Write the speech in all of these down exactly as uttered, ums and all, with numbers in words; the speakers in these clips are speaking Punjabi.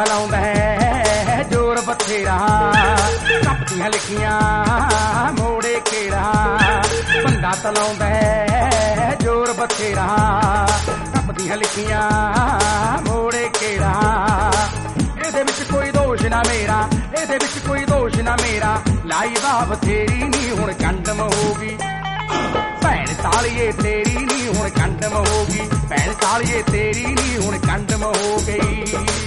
ਲਾਉਂਦਾ ਹੈ ਜ਼ੋਰ ਬਥੇਰਾ, ਕੱਪਦੀਆਂ ਲਿਖੀਆਂ ਮੋੜੇ ਕਿਹੜਾ। ਬੰਦਾ ਤਲਾਉਂਦਾ ਹੈ ਜ਼ੋਰ ਬਥੇਰਾ, ਕੱਪਦੀਆਂ ਲਿਖੀਆਂ ਮੋੜੇ ਕਿਹੜਾ। ਇਹਦੇ ਵਿੱਚ ਕੋਈ ਦੋਸ਼ ਨਾ ਮੇਰਾ, ਇਹਦੇ ਵਿੱਚ ਕੋਈ ਦੋਸ਼ ਨਾ ਮੇਰਾ। ਲਾਈ ਵਾਹ ਬਥੇਰੀ ਨੀ ਹੁਣ ਕੰਡਮ ਹੋ ਗਈ, ਭੈਣ ਸਾਲੀਏ ਤੇਰੀ ਨੀ ਹੁਣ ਕੰਡਮ ਹੋ ਗਈ। ਭੈਣ ਸਾਲੀਏ ਤੇਰੀ ਨੀ ਹੁਣ ਕੰਡਮ ਹੋ ਗਈ।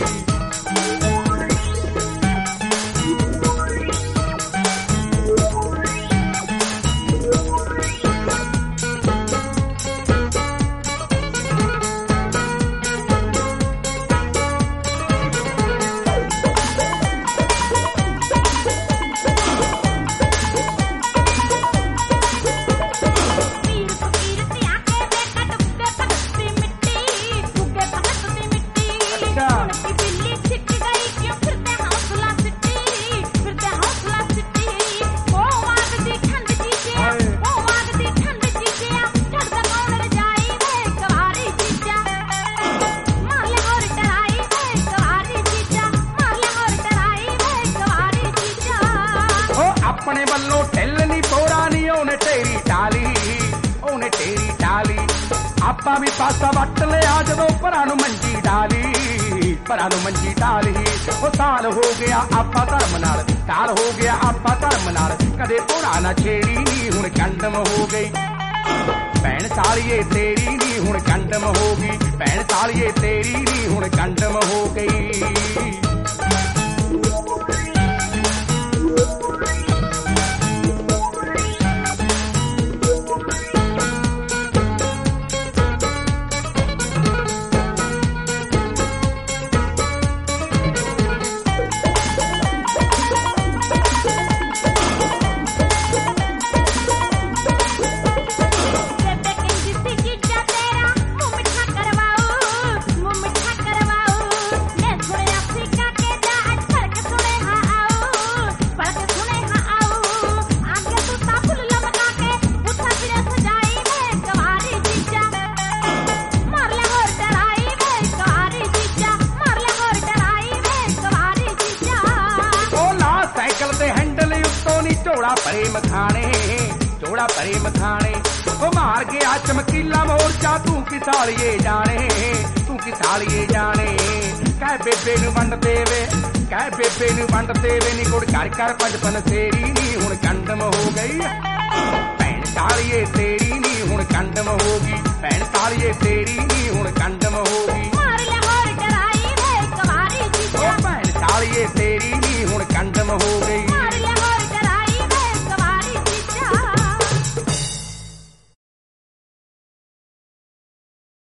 ਆਪਣੇ ਵੱਲੋਂ ਢਿੱਲ ਨੀ ਪੋਰਾ ਨੀ ਉਹਨੇ ਤੇਰੀ ਟਾਲੀ, ਉਹਨੇ ਤੇਰੀ ਟਾਲੀ। ਆਪਾਂ ਵੀ ਪਾਸਾ ਵੱਟ ਲਿਆ ਜਦੋਂ ਭਰਾ ਨੂੰ ਮੰਜੀ ਡਾਲੀ, ਭਰਾ ਨੂੰ ਮੰਜੀ ਡਾਲੀ। ਉਹ ਸਾਲ ਹੋ ਗਿਆ ਆਪਾਂ ਧਰਮ ਨਾਲ, ਸਾਲ ਹੋ ਗਿਆ ਆਪਾਂ ਧਰਮ ਨਾਲ। ਕਦੇ ਭੋਰਾ ਨਾ ਛੇੜੀ ਨੀ ਹੁਣ ਕੰਡਮ ਹੋ ਗਈ, ਭੈਣ ਸਾਲੀਏ ਤੇਰੀ ਨੀ ਹੁਣ ਕੰਡਮ ਹੋ ਗਈ। ਭੈਣ ਸਾਲੀਏ ਤੇਰੀ ਨੀ ਹੁਣ ਕੰਡਮ ਹੋ ਗਈ। ਝੋਲਾ ਭਰੇ ਮਖਾਣੇ, ਝੋਲਾ ਭਰੇ ਮਖਾਣੇ। ਉਹ ਮਾਰ ਗਿਆ ਚਮਕੀਲਾ ਮੋਰਚਾ ਤੂੰ ਕਿ ਸਾਲੀਏ ਜਾਣੇ, ਤੂੰ ਕਿ ਸਾਲੀਏ ਜਾਣੇ। ਕਹਿ ਬੇਬੇ ਨੂੰ ਵੰਡ ਦੇਵੇ, ਕਹਿ ਬੇਬੇ ਨੂੰ ਵੰਡ ਦੇਵੇ ਨੀ ਗੁੜ ਘਰ ਘਰ ਪੰਜਪਨ ਤੇਰੀ ਨੀ ਹੁਣ ਕੰਡਮ ਹੋ ਗਈ। ਭੈਣ ਸਾਲੀਏ ਤੇਰੀ ਨੀ ਹੁਣ ਕੰਡਮ ਹੋ ਗਈ, ਭੈਣ ਸਾਲੀਏ ਤੇਰੀ ਨੀ ਹੁਣ ਕੰਡਮ ਹੋ ਗਈ।